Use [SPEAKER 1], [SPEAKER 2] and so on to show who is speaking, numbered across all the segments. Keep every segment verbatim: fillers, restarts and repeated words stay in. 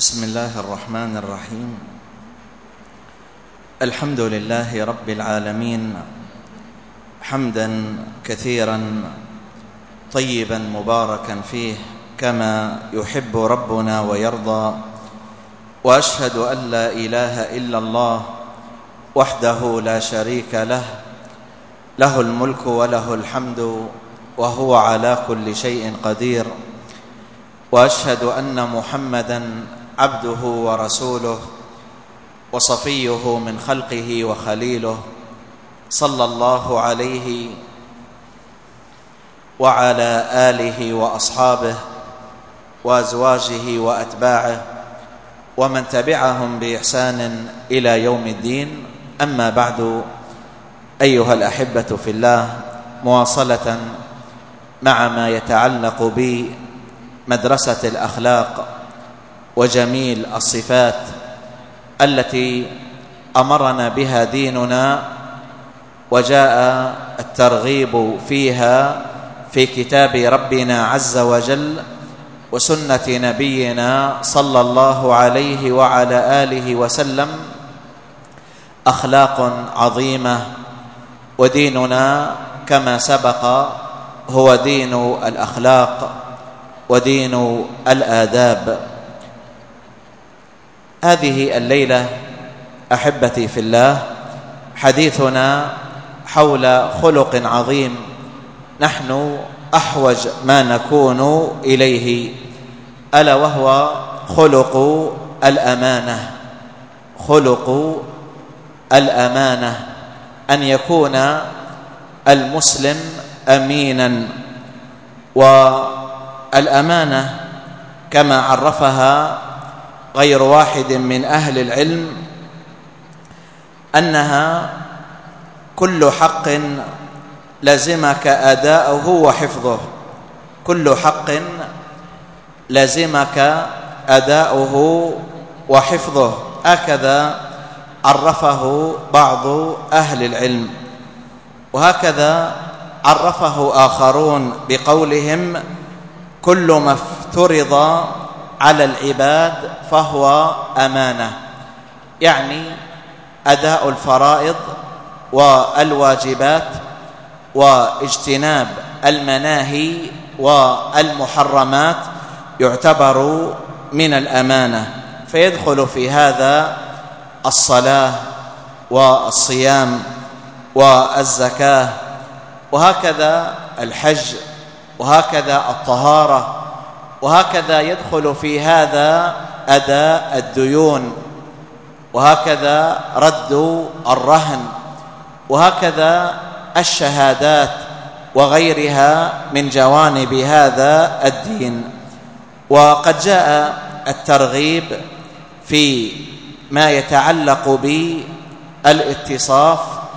[SPEAKER 1] بسم الله الرحمن الرحيم. الحمد لله رب العالمين، حمدا كثيرا طيبا مباركا فيه كما يحب ربنا ويرضى، وأشهد أن لا إله إلا الله وحده لا شريك له، له الملك وله الحمد وهو على كل شيء قدير، وأشهد أن محمدا عبده ورسوله وصفيه من خلقه وخليله، صلى الله عليه وعلى آله وأصحابه وأزواجه وأتباعه ومن تبعهم بإحسان إلى يوم الدين. أما بعد، أيها الأحبة في الله، مواصلة مع ما يتعلق بمدرسة الأخلاق وجميل الصفات التي أمرنا بها ديننا، وجاء الترغيب فيها في كتاب ربنا عز وجل وسنة نبينا صلى الله عليه وعلى آله وسلم. أخلاق عظيمة، وديننا كما سبق هو دين الأخلاق ودين الآداب. هذه الليلة أحبتي في الله حديثنا حول خلق عظيم نحن أحوج ما نكون إليه، ألا وهو خلق الأمانة. خلق الأمانة، أن يكون المسلم أمينا. والأمانة كما عرفها غير واحد من أهل العلم أنها كل حق لزمك أداؤه وحفظه، كل حق لزمك أداؤه وحفظه، هكذا عرفه بعض أهل العلم، وهكذا عرفه آخرون بقولهم: كل ما افترض على العباد فهو أمانة، يعني أداء الفرائض والواجبات واجتناب المناهي والمحرمات يعتبر من الأمانة، فيدخل في هذا الصلاة والصيام والزكاة، وهكذا الحج، وهكذا الطهارة، وهكذا يدخل في هذا أداء الديون، وهكذا رد الرهن، وهكذا الشهادات وغيرها من جوانب هذا الدين. وقد جاء الترغيب في ما يتعلق بالاتصاف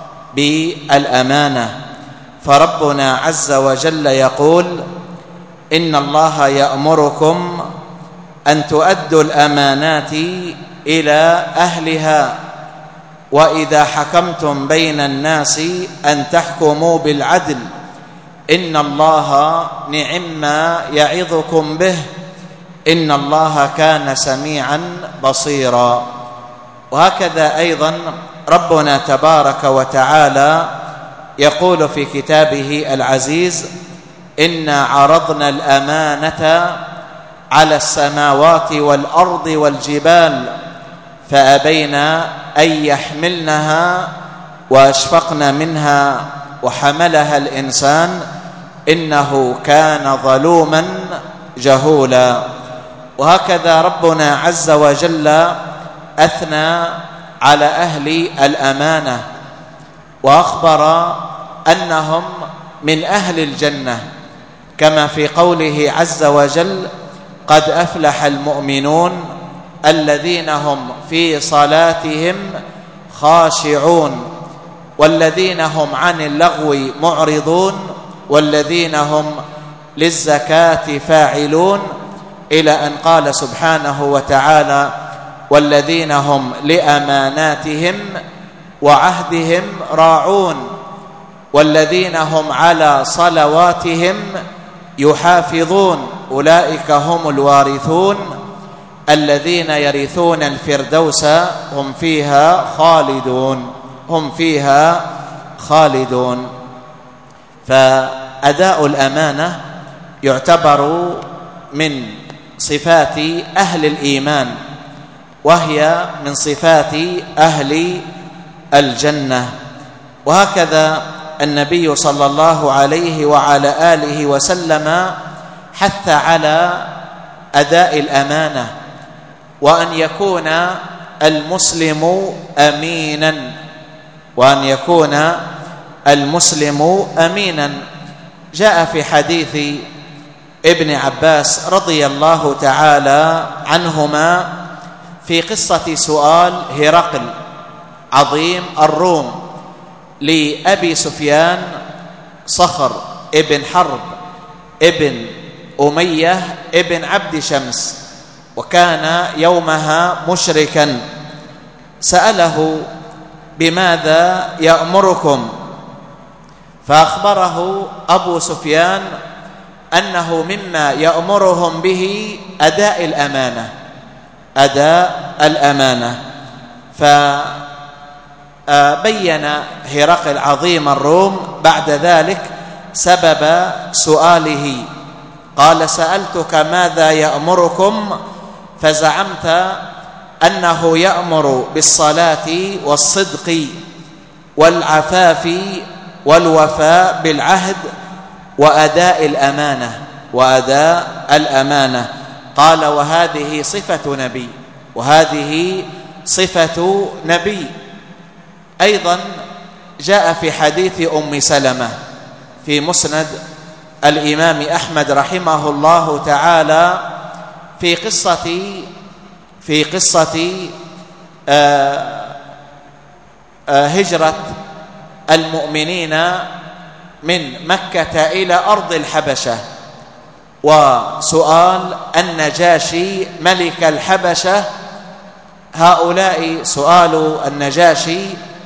[SPEAKER 1] بالأمانة، فربنا عز وجل يقول: إن الله يأمركم أن تؤدوا الأمانات إلى أهلها، وإذا حكمتم بين الناس أن تحكموا بالعدل، إن الله نعما يعظكم به، إن الله كان سميعا بصيرا. وهكذا أيضا ربنا تبارك وتعالى يقول في كتابه العزيز: إنا عرضنا الأمانة على السماوات والأرض والجبال فأبين أن يحملنها وأشفقن منها وحملها الإنسان إنه كان ظلوما جهولا. وهكذا ربنا عز وجل أثنى على أهل الأمانة وأخبر أنهم من أهل الجنة، كما في قوله عز وجل: قد أفلح المؤمنون الذين هم في صلاتهم خاشعون، والذين هم عن اللغو معرضون، والذين هم للزكاة فاعلون، إلى أن قال سبحانه وتعالى: والذين هم لأماناتهم وعهدهم راعون، والذين هم على صلواتهم يحافظون، أولئك هم الوارثون الذين يرثون الفردوس هم فيها خالدون هم فيها خالدون. فأداء الأمانة يعتبر من صفات أهل الإيمان، وهي من صفات أهل الجنة. وهكذا النبي صلى الله عليه وعلى آله وسلم حث على أداء الأمانة، وأن يكون المسلم أمينا وأن يكون المسلم أمينا. جاء في حديث ابن عباس رضي الله تعالى عنهما في قصة سؤال هرقل عظيم الروم لأبي سفيان صخر ابن حرب ابن أمية ابن عبد شمس، وكان يومها مشركا. سأله بماذا يأمركم؟ فأخبره أبو سفيان أنه مما يأمرهم به أداء الأمانة أداء الأمانة. فبين هرقل عظيم الروم بعد ذلك سبب سؤاله، قال: سألتك ماذا يأمركم؟ فزعمت أنه يأمر بالصلاة والصدق والعفاف والوفاء بالعهد وأداء الأمانة وأداء الأمانة. قال: وهذه صفة نبي وهذه صفة نبي. أيضا جاء في حديث أم سلمة في مسند الإمام أحمد رحمه الله تعالى في قصة في قصة آآ آآ هجرة المؤمنين من مكة إلى أرض الحبشة، وسؤال النجاشي ملك الحبشة. هؤلاء سؤال النجاشي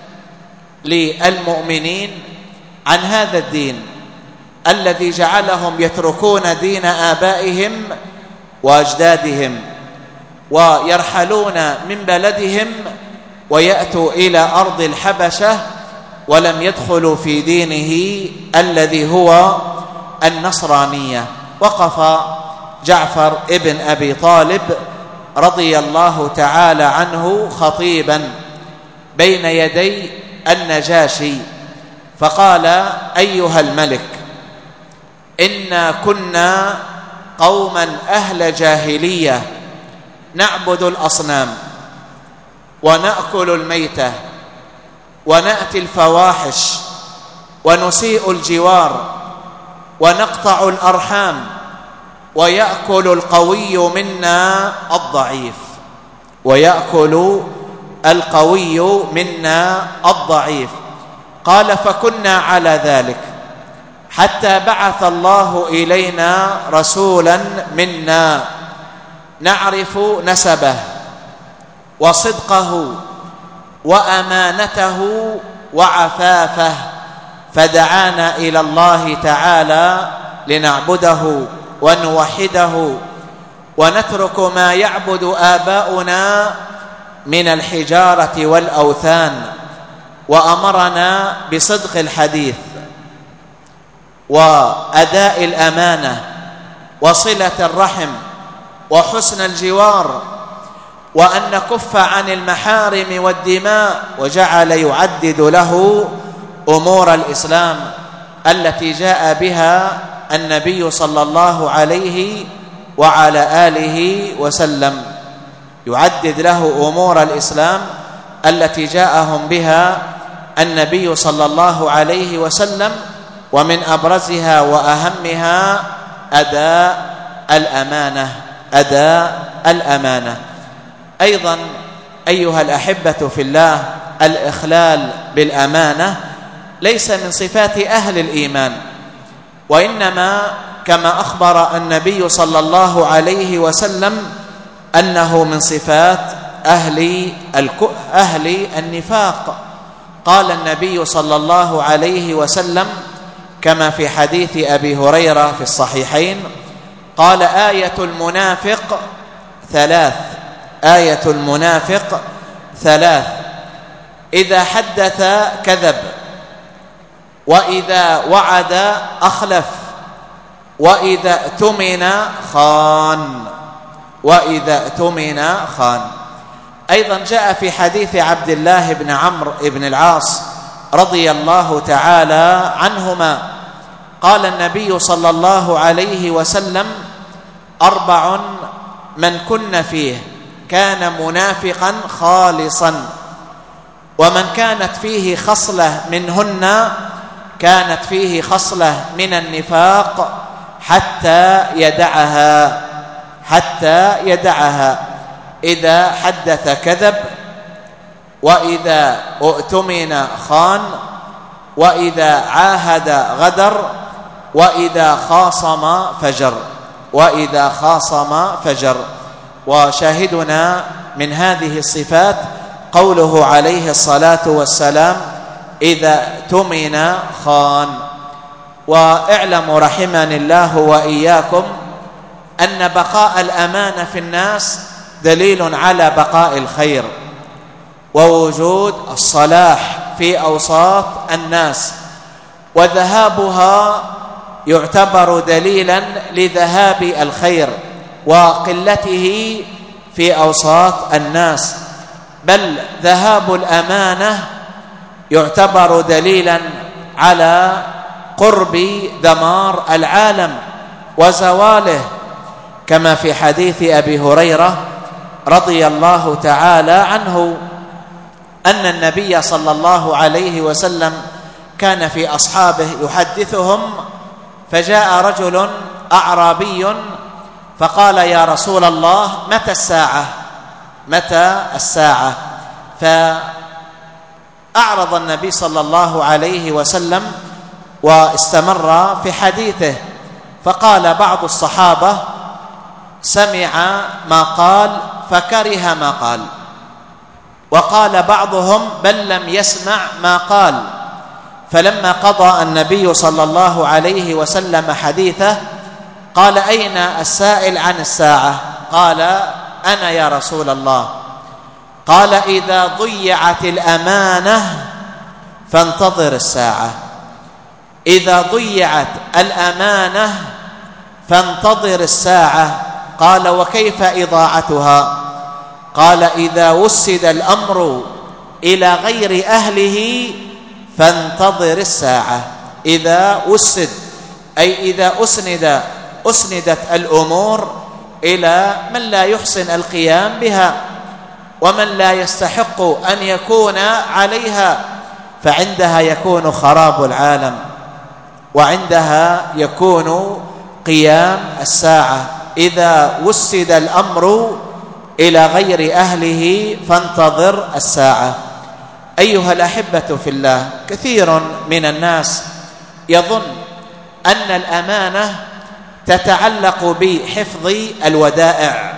[SPEAKER 1] للمؤمنين عن هذا الدين الذي جعلهم يتركون دين آبائهم وأجدادهم ويرحلون من بلدهم ويأتوا إلى أرض الحبشة ولم يدخلوا في دينه الذي هو النصرانية. وقف جعفر ابن أبي طالب رضي الله تعالى عنه خطيبا بين يدي النجاشي فقال: أيها الملك، إنا كنا قوما أهل جاهلية نعبد الأصنام ونأكل الميتة ونأتي الفواحش ونسيء الجوار ونقطع الأرحام ويأكل القوي منا الضعيف ويأكل القوي منا الضعيف. قال: فكنا على ذلك حتى بعث الله إلينا رسولا منا نعرف نسبه وصدقه وأمانته وعفافه، فدعانا إلى الله تعالى لنعبده ونوحده ونترك ما يعبد آباؤنا من الحجارة والأوثان، وأمرنا بصدق الحديث وأداء الأمانة وصلة الرحم وحسن الجوار، وأن نكف عن المحارم والدماء، وجعل يعدد له أمور الإسلام التي جاء بها النبي صلى الله عليه وعلى آله وسلم. يعدد له أمور الإسلام التي جاءهم بها النبي صلى الله عليه وسلم، ومن أبرزها وأهمها أداء الأمانة أداء الأمانة. أيضا أيها الأحبة في الله، الإخلال بالأمانة ليس من صفات أهل الإيمان، وإنما كما أخبر النبي صلى الله عليه وسلم أنه من صفات أهل أهل النفاق. قال النبي صلى الله عليه وسلم كما في حديث أبي هريرة في الصحيحين: قال: آية المنافق ثلاث، آية المنافق ثلاث: إذا حدث كذب، وإذا وعد أخلف، وإذا اؤتمن خان. وإذا اؤتمن خان. أيضا جاء في حديث عبد الله بن عمرو بن العاص رضي الله تعالى عنهما قال النبي صلى الله عليه وسلم: أربع من كن فيه كان منافقا خالصا، ومن كانت فيه خصلة منهن كانت فيه خصلة من النفاق حتى يدعها حتى يدعها إذا حدث كذب، وإذا اؤتمن خان، وإذا عاهد غدر، وإذا خاصم فجر وإذا خاصم فجر. وشاهدنا من هذه الصفات قوله عليه الصلاة والسلام: إذا اؤتمن خان. واعلموا رحمني الله وإياكم أن بقاء الأمانة في الناس دليل على بقاء الخير ووجود الصلاح في أوساط الناس، وذهابها يعتبر دليلا لذهاب الخير وقلته في أوساط الناس، بل ذهاب الأمانة يعتبر دليلا على قرب دمار العالم وزواله، كما في حديث أبي هريرة رضي الله تعالى عنه أن النبي صلى الله عليه وسلم كان في أصحابه يحدثهم، فجاء رجل أعرابي فقال: يا رسول الله، متى الساعة متى الساعة فأعرض النبي صلى الله عليه وسلم واستمر في حديثه. فقال بعض الصحابة: سمع ما قال فكره ما قال، وقال بعضهم: بل لم يسمع ما قال. فلما قضى النبي صلى الله عليه وسلم حديثه قال: أين السائل عن الساعة؟ قال: أنا يا رسول الله. قال: إذا ضيعت الأمانة فانتظر الساعة. إذا ضيعت الأمانة فانتظر الساعة. قال: وكيف إضاعتها؟ قال: إذا وسد الأمر إلى غير أهله فانتظر الساعة. إذا وسد أي إذا أسند أسندت الأمور إلى من لا يحسن القيام بها ومن لا يستحق أن يكون عليها، فعندها يكون خراب العالم، وعندها يكون قيام الساعة. إذا وسد الأمر إلى غير أهله فانتظر الساعة. أيها الأحبة في الله، كثير من الناس يظن أن الأمانة تتعلق بحفظ الودائع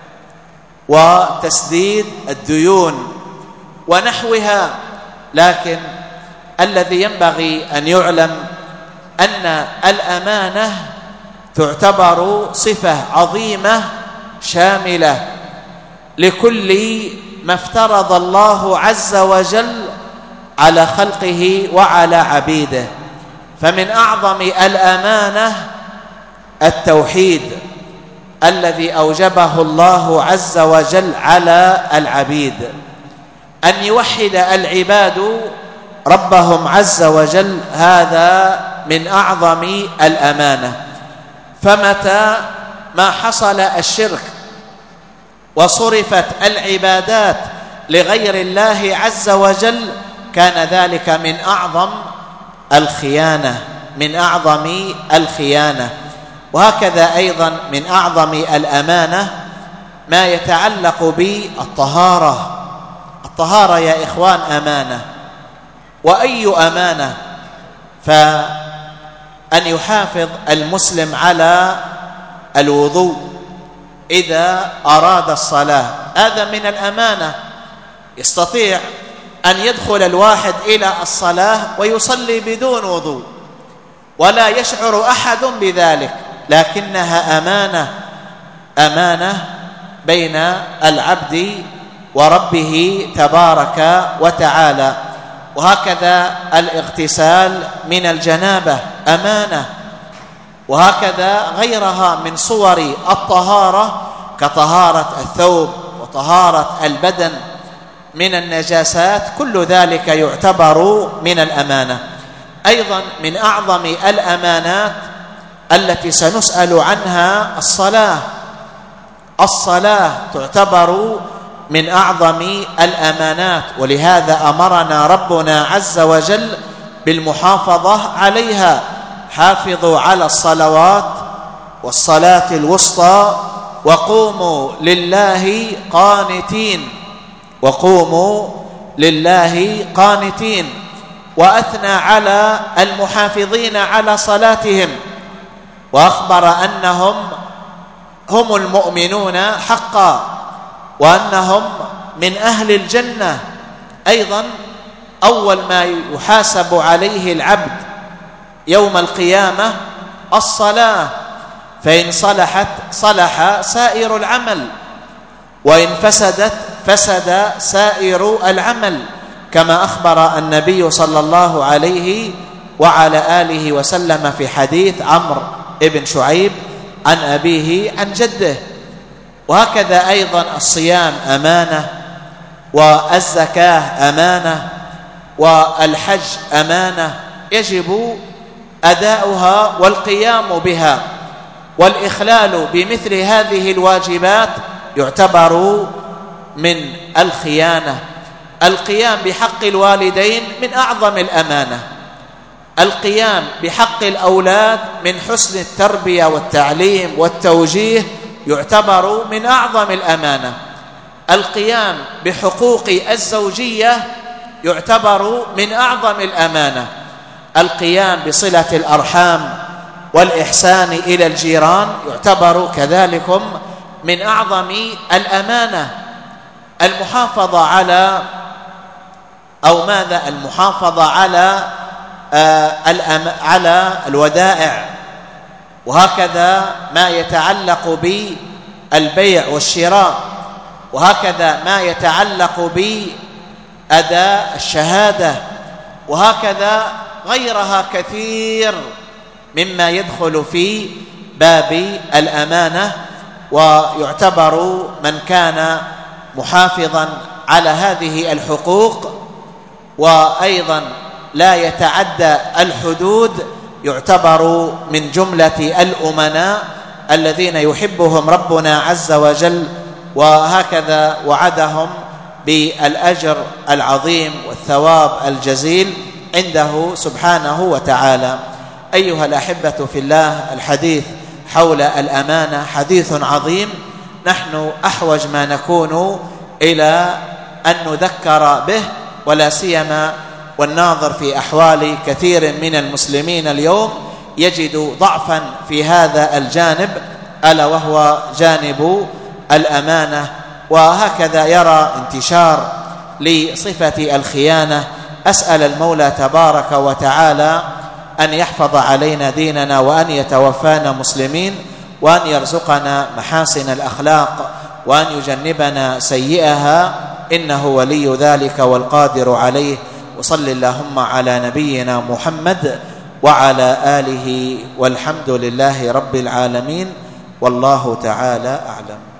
[SPEAKER 1] وتسديد الديون ونحوها، لكن الذي ينبغي أن يعلم أن الأمانة تعتبر صفة عظيمة شاملة لكل ما افترض الله عز وجل على خلقه وعلى عبيده. فمن أعظم الأمانة التوحيد الذي أوجبه الله عز وجل على العبيد، أن يوحد العباد ربهم عز وجل، هذا من أعظم الأمانة. فمتى ما حصل الشرك وصرفت العبادات لغير الله عز وجل كان ذلك من أعظم الخيانة من أعظم الخيانة. وهكذا أيضا من أعظم الأمانة ما يتعلق بالطهارة. الطهارة يا إخوان أمانة، وأي أمانة؟ فأن يحافظ المسلم على الوضوء إذا أراد الصلاة، هذا من الأمانة. يستطيع أن يدخل الواحد إلى الصلاة ويصلي بدون وضوء ولا يشعر أحد بذلك، لكنها أمانة أمانة بين العبد وربه تبارك وتعالى. وهكذا الاغتسال من الجنابة أمانة، وهكذا غيرها من صور الطهارة كطهارة الثوب وطهارة البدن من النجاسات، كل ذلك يعتبر من الأمانة. أيضا من أعظم الأمانات التي سنسأل عنها الصلاة. الصلاة تعتبر من أعظم الأمانات، ولهذا أمرنا ربنا عز وجل بالمحافظة عليها. حافظوا على الصلوات والصلاة الوسطى وقوموا لله قانتين، وقوموا لله قانتين. وأثنى على المحافظين على صلاتهم وأخبر أنهم هم المؤمنون حقا وأنهم من أهل الجنة. أيضا أول ما يحاسب عليه العبد يوم القيامة الصلاة، فإن صلحت صلح سائر العمل، وإن فسدت فسد سائر العمل، كما أخبر النبي صلى الله عليه وعلى آله وسلم في حديث عمرو بن شعيب عن أبيه عن جده. وهكذا أيضا الصيام أمانة، والزكاة أمانة، والحج أمانة، يجب أداؤها والقيام بها. والإخلال بمثل هذه الواجبات يعتبر من الخيانة. القيام بحق الوالدين من أعظم الأمانة. القيام بحق الأولاد من حسن التربية والتعليم والتوجيه يعتبر من أعظم الأمانة. القيام بحقوق الزوجية يعتبر من أعظم الأمانة. القيام بصلة الأرحام والإحسان إلى الجيران يعتبر كذلك من أعظم الأمانة. المحافظة على أو ماذا المحافظة على آه على الودائع، وهكذا ما يتعلق بالبيع والشراء، وهكذا ما يتعلق بأداء الشهادة، وهكذا غيرها كثير مما يدخل في باب الأمانة. ويعتبر من كان محافظا على هذه الحقوق وأيضا لا يتعدى الحدود يعتبر من جملة الأمناء الذين يحبهم ربنا عز وجل، وهكذا وعدهم بالأجر العظيم والثواب الجزيل عنده سبحانه وتعالى. أيها الأحبة في الله، الحديث حول الأمانة حديث عظيم. نحن أحوج ما نكون إلى أن نذكر به، ولا سيما والناظر في أحوال كثير من المسلمين اليوم يجد ضعفا في هذا الجانب، ألا وهو جانب الأمانة. وهكذا يرى انتشار لصفة الخيانة. أسأل المولى تبارك وتعالى أن يحفظ علينا ديننا، وأن يتوفانا مسلمين، وأن يرزقنا محاسن الأخلاق، وأن يجنبنا سيئها، إنه ولي ذلك والقادر عليه. وصل اللهم على نبينا محمد وعلى آله، والحمد لله رب العالمين، والله تعالى أعلم.